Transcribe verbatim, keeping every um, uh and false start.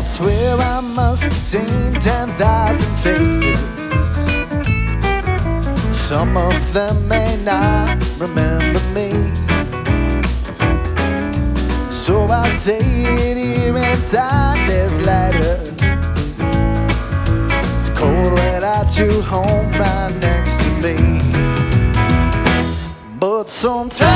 swear I must have seen ten thousand faces. Some of them may not remember me, so I say it here inside this letter. It's cold without you home right next to me. But sometimes